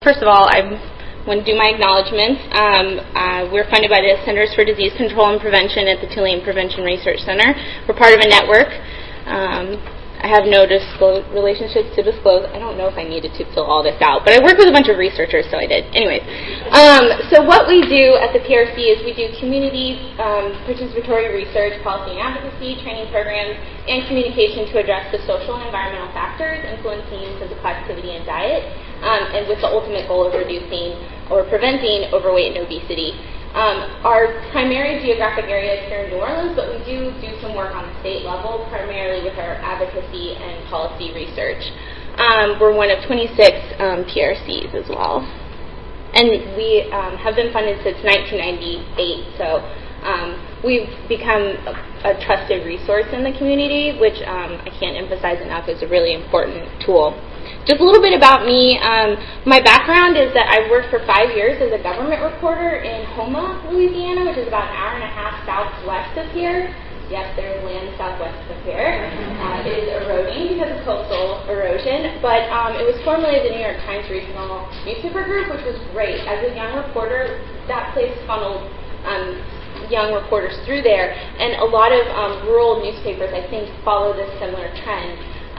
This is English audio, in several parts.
First of all, I want to do my acknowledgments. We're funded by the Centers for Disease Control and Prevention at the Tulane Prevention Research Center. We're part of a network. I have no relationships to disclose. I don't know if I needed to fill all this out, but I work with a bunch of researchers, so I did. Anyways, so what we do at the PRC is we do community participatory research, policy and advocacy, training programs, and communication to address the social and environmental factors influencing physical activity and diet, and with the ultimate goal of reducing or preventing overweight and obesity. Our primary geographic area is here in New Orleans, but we do some work on the state level, primarily with our advocacy and policy research. We're one of 26 PRCs as well. And we have been funded since 1998, so we've become a trusted resource in the community, which I can't emphasize enough is a really important tool. Just a little bit about me. My background is that I worked for 5 years as a government reporter in Houma, Louisiana, which is about an hour and a half southwest of here. Yes, there's land southwest of here. It is eroding because of coastal erosion, but it was formerly the New York Times Regional Newspaper Group, which was great. As a young reporter, that place funneled young reporters through there, and a lot of rural newspapers, I think, follow this similar trend.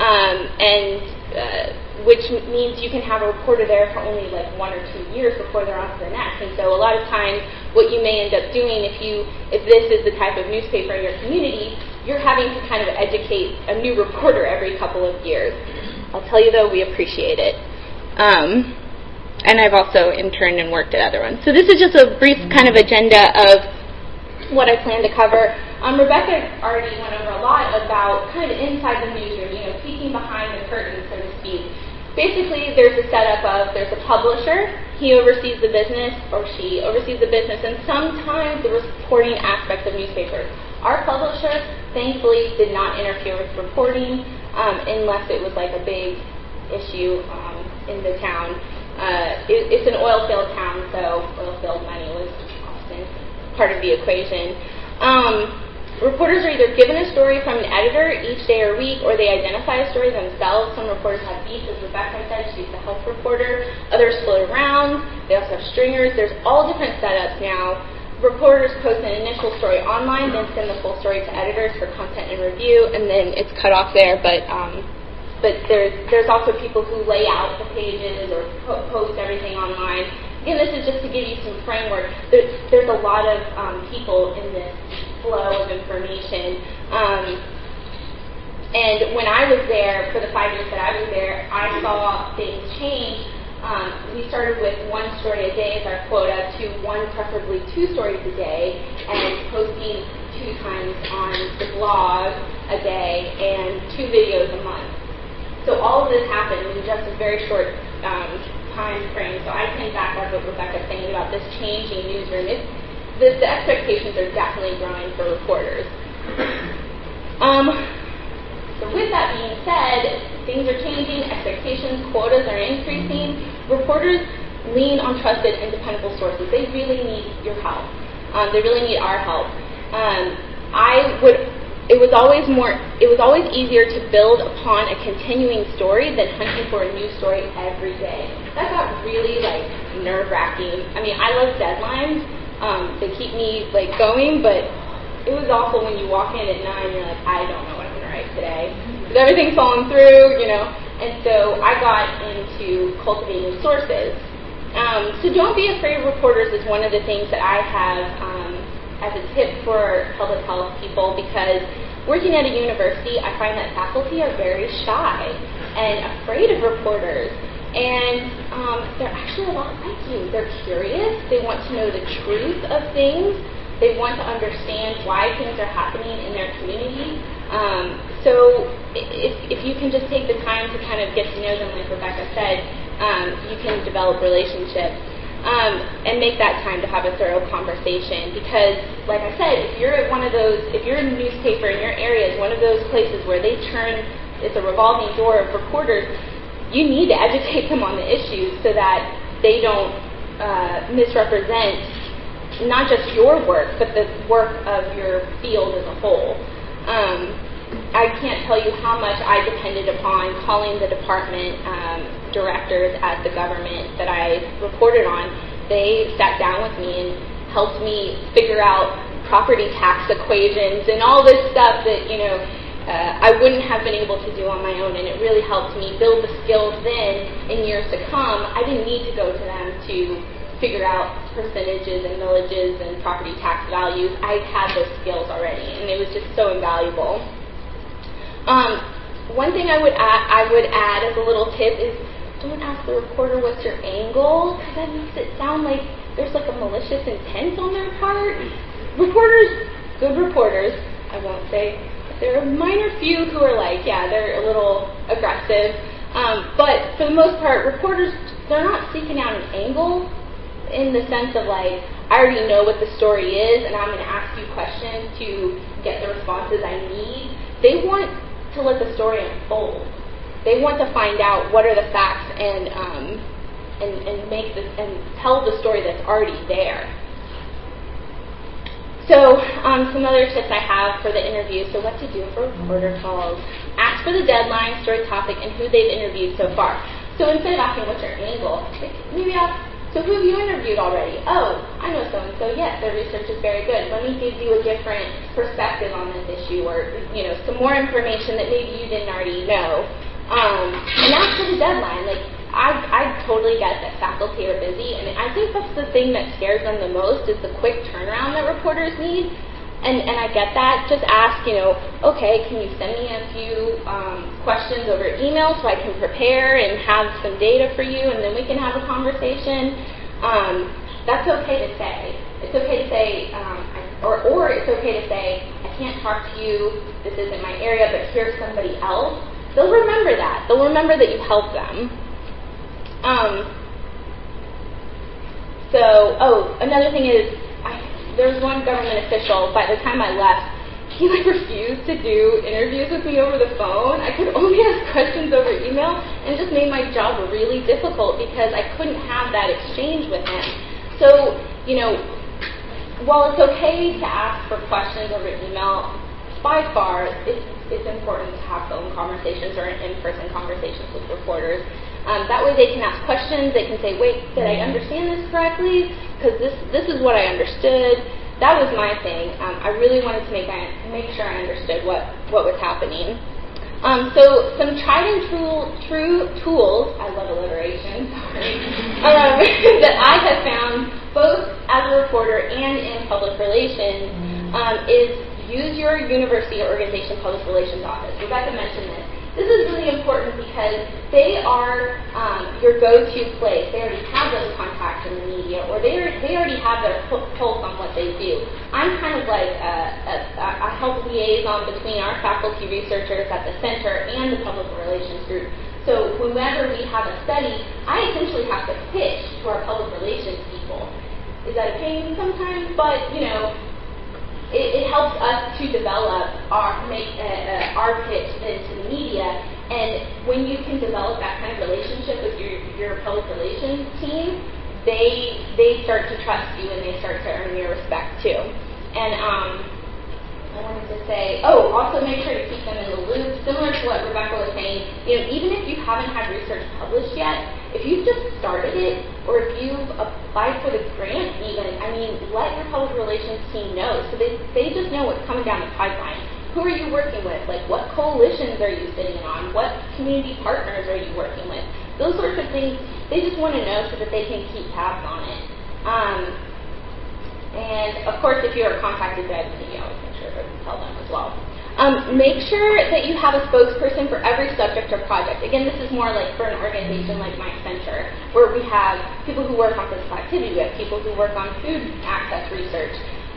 Which means you can have a reporter there for only like 1 or 2 years before they're on to the next. And so a lot of times what you may end up doing if this is the type of newspaper in your community, you're having to kind of educate a new reporter every couple of years. I'll tell you though, we appreciate it. And I've also interned and worked at other ones. So this is just a brief kind of agenda of what I plan to cover. Rebecca already went over a lot about kind of inside the newsroom, peeking behind the curtain, so to speak. Basically, there's a setup of, there's a publisher, he oversees the business, or she oversees the business, and sometimes the reporting aspects of newspapers. Our publisher, thankfully, did not interfere with reporting unless it was like a big issue in the town. It's an oil field town, so oil field money was often part of the equation. Reporters are either given a story from an editor each day or week, or they identify a story themselves. Some reporters have beats, as Rebecca said, she's the health reporter. Others float around. They also have stringers. There's all different setups now. Reporters post an initial story online, then send the full story to editors for content and review, and then it's cut off there. But there's also people who lay out the pages or post everything online. Again, this is just to give you some framework. There's a lot of people in this flow of information. And when I was there, for the 5 years that I was there, I saw things change. We started with 1 story a day as our quota to 1, preferably 2 stories a day, and posting 2 times on the blog a day and 2 videos a month. So all of this happened in just a very short time frame. So I can back up what Rebecca's saying about this changing newsroom. The expectations are definitely growing for reporters. So with that being said, things are changing, expectations, quotas are increasing. Reporters lean on trusted and dependable sources. They really need your help. They really need our help. It was always easier to build upon a continuing story than hunting for a new story every day. That got really nerve-wracking. I mean, I love deadlines. They keep me going, but it was awful when you walk in at 9 and you're like, I don't know what I'm going to write today. Because everything's falling through, And so I got into cultivating sources. So don't be afraid of reporters is one of the things that I have as a tip for public health people, because working at a university, I find that faculty are very shy and afraid of reporters. And they're actually a lot like you. They're curious. They want to know the truth of things. They want to understand why things are happening in their community. So if you can just take the time to kind of get to know them, like Rebecca said, you can develop relationships and make that time to have a thorough conversation. Because, like I said, if you're in a newspaper in your area is one of those places where it's a revolving door of reporters, you need to educate them on the issues so that they don't misrepresent not just your work, but the work of your field as a whole. I can't tell you how much I depended upon calling the department directors at the government that I reported on, they sat down with me and helped me figure out property tax equations and all this stuff that, I wouldn't have been able to do on my own, and it really helped me build the skills then in years to come. I didn't need to go to them to figure out percentages and millages and property tax values. I had those skills already, and it was just so invaluable. One thing I would add as a little tip is don't ask the reporter what's your angle, because that makes it sound like there's like a malicious intent on their part. Reporters, good reporters, I won't say. There are a minor few who are like, yeah, they're a little aggressive. But for the most part, reporters, they're not seeking out an angle in the sense of like, I already know what the story is and I'm going to ask you questions to get the responses I need. They want to let the story unfold. They want to find out what are the facts and make this and tell the story that's already there. So some other tips I have for the interview. So what to do for reporter calls. Ask for the deadline, story topic, and who they've interviewed so far. So instead of asking what's your angle, maybe ask, so who have you interviewed already? Oh, I know so-and-so. Yes, their research is very good. Let me give you a different perspective on this issue, or some more information that maybe you didn't already know. And ask for the deadline. Like, I totally get that faculty are busy, and I think that's the thing that scares them the most is the quick turnaround that reporters need. And I get that. Just ask, okay, can you send me a few questions over email so I can prepare and have some data for you, and then we can have a conversation. That's okay to say. It's okay to say, or it's okay to say, I can't talk to you, this isn't my area, but here's somebody else. They'll remember that. They'll remember that you helped them. Another thing is, there was one government official, by the time I left, he refused to do interviews with me over the phone. I could only ask questions over email, and it just made my job really difficult because I couldn't have that exchange with him. So, while it's okay to ask for questions over email, by far, it's important to have phone conversations or in-person conversations with reporters. That way they can ask questions. They can say, wait, did I understand this correctly? Because this is what I understood. That was my thing. I really wanted to make sure I understood what was happening. So some tried and true tools, I love alliteration, sorry, that I have found both as a reporter and in public relations is use your university or organization public relations office. Rebecca mentioned this. This is really important because they are your go-to place. They already have those contacts in the media, or they already have their pulse on what they do. I'm kind of like a help liaison between our faculty researchers at the center and the public relations group. So whenever we have a study, I essentially have to pitch to our public relations people. Is that a pain sometimes? But, it helps us to develop our pitch into the media, and when you can develop that kind of relationship with your public relations team, they start to trust you and they start to earn your respect too. And I wanted to say, also make sure to keep them in the loop. Similar to what Rebecca was saying, even if you haven't had research published yet, if you've just started it, or if you've applied for the grant even, let your public relations team know, so they just know what's coming down the pipeline. Who are you working with? Like, what coalitions are you sitting on? What community partners are you working with? Those sorts of things, they just want to know so that they can keep tabs on it. And, of course, if you are contacted by the city, always make sure to tell them as well. Make sure that you have a spokesperson for every subject or project. Again, this is more like for an organization like my center, where we have people who work on physical activity, we have people who work on food access research,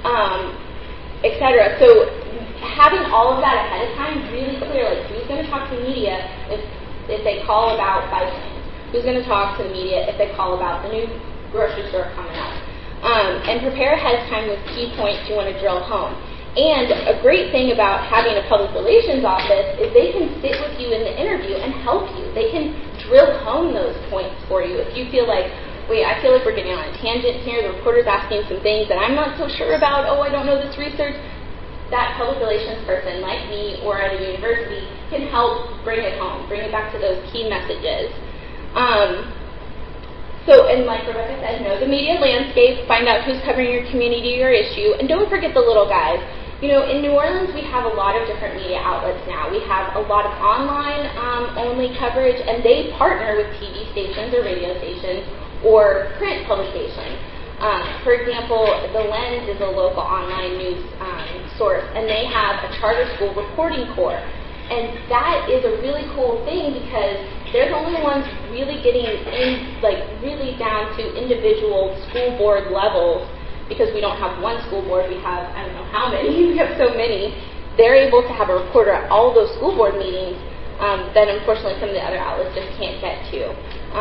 etc. So having all of that ahead of time, really clear, like who's going to talk to the media if they call about bike lanes, who's going to talk to the media if they call about the new grocery store coming up. And prepare ahead of time with key points you want to drill home. And a great thing about having a public relations office is they can sit with you in the interview and help you. They can drill home those points for you. If you feel like, wait, I feel like we're getting on a tangent here, the reporter's asking some things that I'm not so sure about, I don't know this research, that public relations person like me or at a university can help bring it home, bring it back to those key messages. And like Rebecca said, know the media landscape, find out who's covering your community or issue, and don't forget the little guys. You know, in New Orleans, we have a lot of different media outlets now. We have a lot of online only coverage, and they partner with TV stations or radio stations or print publications. For example, The Lens is a local online news source, and they have a charter school reporting corps. And that is a really cool thing because they're the only ones really getting in, like really down to individual school board levels, because we don't have one school board, we have, I don't know how many, we have so many. They're able to have a reporter at all those school board meetings that unfortunately some of the other outlets just can't get to.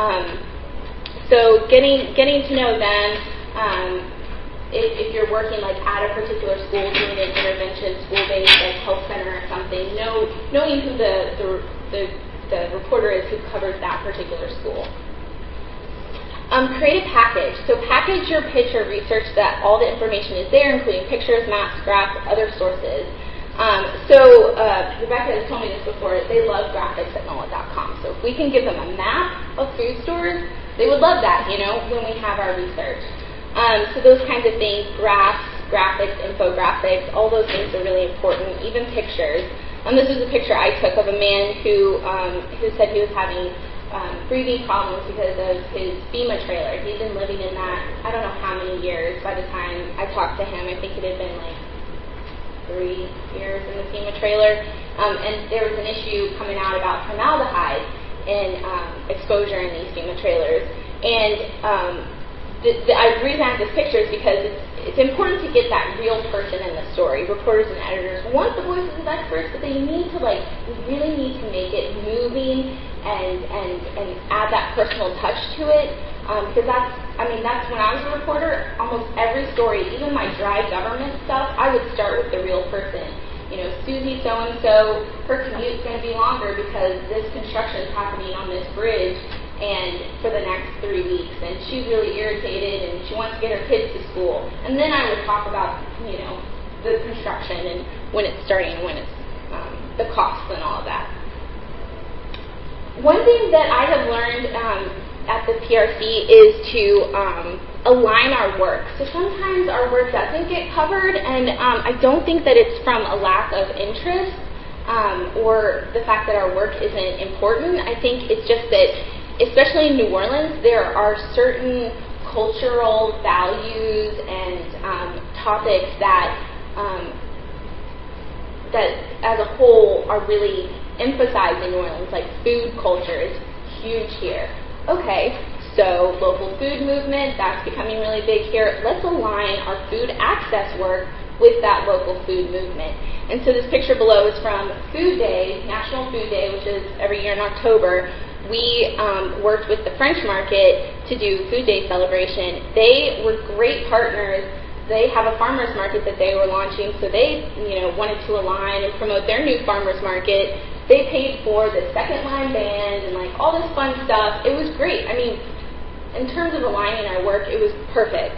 So getting to know them, if you're working like at a particular school doing an intervention, school-based like health center or something, knowing who the reporter is who covers that particular school. Create a package. So package your pitch or research that all the information is there, including pictures, maps, graphs, other sources. Rebecca has told me this before. They love graphics at NOLA.com. So if we can give them a map of food stores, they would love that, you know, when we have our research. So those kinds of things, graphs, graphics, infographics, all those things are really important, even pictures. This is a picture I took of a man who said he was having breathing problems because of his FEMA trailer. He'd been living in that, I don't know how many years by the time I talked to him. I think it had been like 3 years in the FEMA trailer. And there was an issue coming out about formaldehyde and exposure in these FEMA trailers. And the reason I have this picture is because it's important to get that real person in the story. Reporters and editors want the voices of experts, but they need to we really need to make it moving and add that personal touch to it. Because that's when I was a reporter, almost every story, even my dry government stuff, I would start with the real person. You know, Susie so-and-so, her commute's going to be longer because this construction is happening on this bridge and for the next 3 weeks, and she's really irritated and she wants to get her kids to school. And then I would talk about, you know, the construction and when it's starting and when it's the costs and all of that. One thing that I have learned at the PRC is to align our work. So sometimes our work doesn't get covered, and I don't think that it's from a lack of interest or the fact that our work isn't important. I think it's just that, especially in New Orleans, there are certain cultural values and topics that as a whole are really emphasized in New Orleans, like food culture is huge here. Okay, so local food movement, that's becoming really big here. Let's align our food access work with that local food movement. And so this picture below is from Food Day, National Food Day, which is every year in October. We worked with the French Market to do Food Day celebration. They were great partners. They have a farmers market that they were launching, so they, wanted to align and promote their new farmers market. They paid for the second line band and all this fun stuff. It was great. I mean, in terms of aligning our work, it was perfect.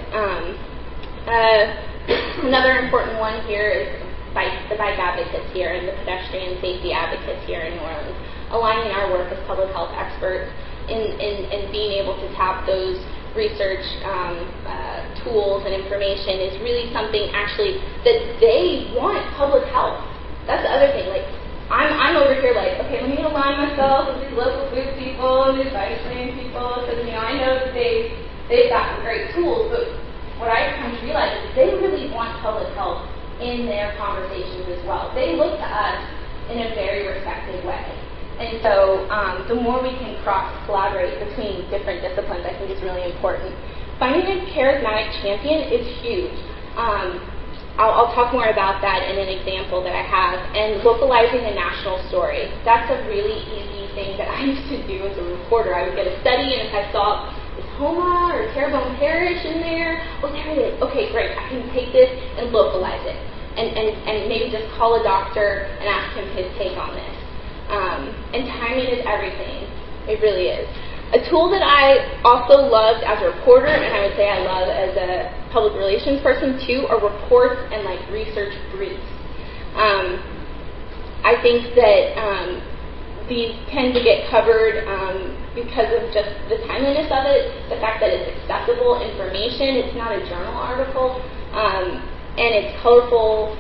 Another important one here is the bike advocates here and the pedestrian safety advocates here in New Orleans. Aligning our work as public health experts and being able to tap those research tools and information is really something actually that they want public health. That's the other thing. I'm over here okay, let me align myself with these local food people and these ice cream people because I know that they've got some great tools, but what I come to realize is they really want public health in their conversations as well. They look to us in a very respected way. And so the more we can cross-collaborate between different disciplines, I think is really important. Finding a charismatic champion is huge. I'll talk more about that in an example that I have. And localizing a national story. That's a really easy thing that I used to do as a reporter. I would get a study, and if I saw is Homa or Terrebonne Parish in there, oh, there it is. Okay, great. I can take this and localize it. And maybe just call a doctor and ask him his take on this. And timing is everything. It really is. A tool that I also loved as a reporter, and I would say I love as a public relations person too, are reports and research briefs. I think that these tend to get covered because of just the timeliness of it, the fact that it's accessible information, it's not a journal article, and it's colorful.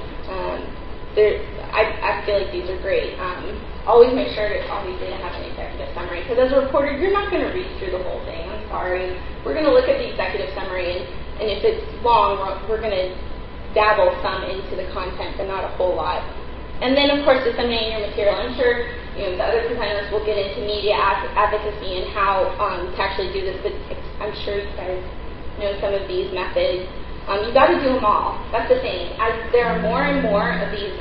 I feel like these are great. Always make sure to obviously have an executive summary, because as a reporter, you're not going to read through the whole thing. I'm sorry. We're going to look at the executive summary, and if it's long, we're going to dabble some into the content, but not a whole lot. And then, of course, disseminating your material. I'm sure the other presenters will get into media advocacy and how to actually do this, but I'm sure you guys know some of these methods. You got to do them all. That's the thing. As there are more and more of these,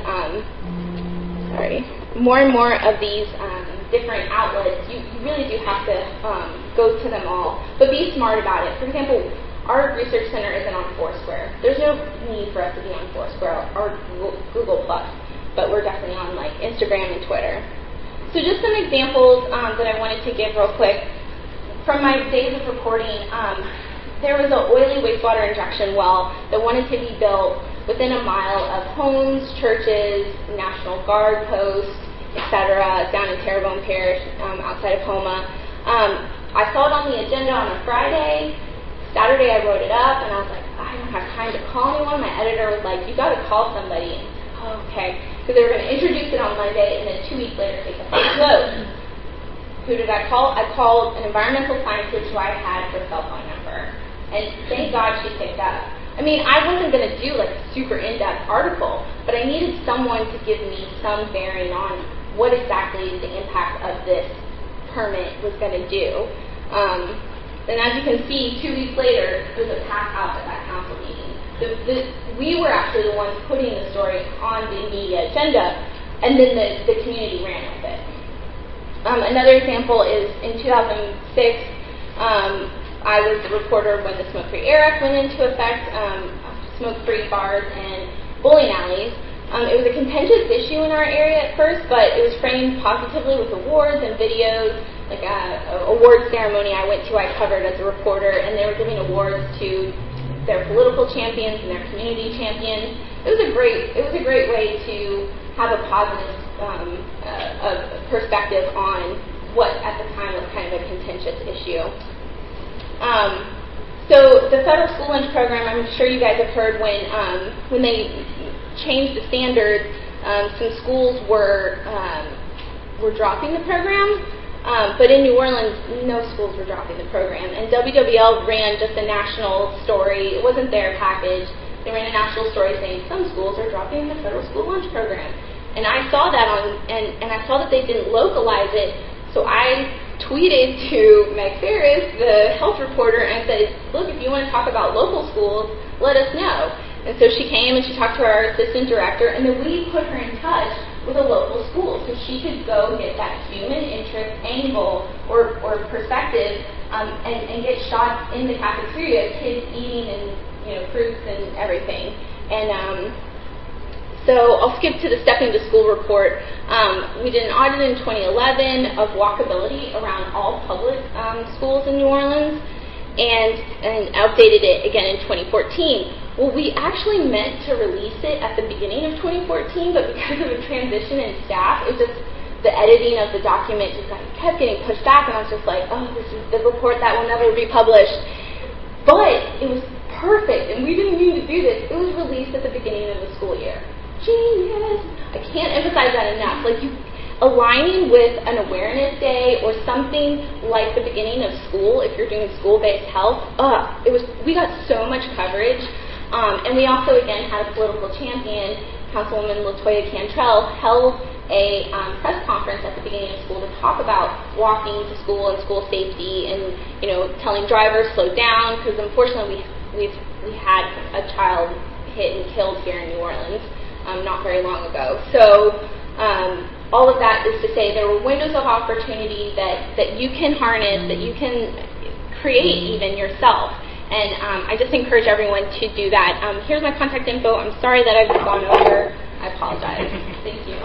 different outlets, you really do have to go to them all. But be smart about it. For example, our research center isn't on Foursquare. There's no need for us to be on Foursquare or Google+, but we're definitely on like Instagram and Twitter. So just some examples that I wanted to give real quick. From my days of reporting, there was an oily wastewater injection well that wanted to be built within a mile of homes, churches, National Guard posts, etc., down in Terrebonne Parish, outside of Houma. I saw it on the agenda on a Friday. Saturday I wrote it up, and I was like, I don't have time to call anyone. My editor was like, you got to call somebody. Oh, okay. Because they were going to introduce it on Monday, and then 2 weeks later take a vote. Who did I call? I called an environmental scientist who I had her cell phone number. And thank God she picked up. I mean, I wasn't going to do like a super in-depth article, but I needed someone to give me some bearing on what exactly the impact of this permit was going to do. And as you can see, 2 weeks later, there was a pass out at that council meeting. We were actually the ones putting the story on the media agenda, and then the community ran with it. Another example is in 2006, I was the reporter when the Smoke-Free Air Act went into effect, smoke-free bars and bowling alleys. It was a contentious issue in our area at first, but it was framed positively with awards and videos, like an award ceremony I went to, I covered as a reporter, and they were giving awards to their political champions and their community champions. It was a great way to have a positive perspective on what at the time was kind of a contentious issue. So the federal school lunch program, I'm sure you guys have heard when they changed the standards, some schools were dropping the program, but in New Orleans, no schools were dropping the program. And WWL ran just a national story. It wasn't their package. They ran a national story saying some schools are dropping the federal school lunch program. And I saw that and I saw that they didn't localize it, so I tweeted to Meg Ferris, the health reporter, and said, look, if you want to talk about local schools, let us know. And so she came and she talked to our assistant director, and then we put her in touch with a local school so she could go get that human interest angle or perspective and get shots in the cafeteria, kids eating and fruits and everything. And so I'll skip to the Stepping to School report. We did an audit in 2011 of walkability around all public schools in New Orleans and updated it again in 2014. Well, we actually meant to release it at the beginning of 2014, but because of a transition in staff, it just the editing of the document just kept getting pushed back, and I was just like, oh, this is the report that will never be published. But it was perfect, and we didn't mean to do this. It was released at the beginning of the school year. Genius! I can't emphasize that enough. Like, aligning with an awareness day or something like the beginning of school, if you're doing school-based health, we got so much coverage. And we also, again, had a political champion, Councilwoman Latoya Cantrell, held a press conference at the beginning of school to talk about walking to school and school safety and, telling drivers slow down, because unfortunately we had a child hit and killed here in New Orleans not very long ago. So all of that is to say there were windows of opportunity that you can harness, that you can create even yourself. And I just encourage everyone to do that. Here's my contact info. I'm sorry that I've gone over. I apologize. Thank you.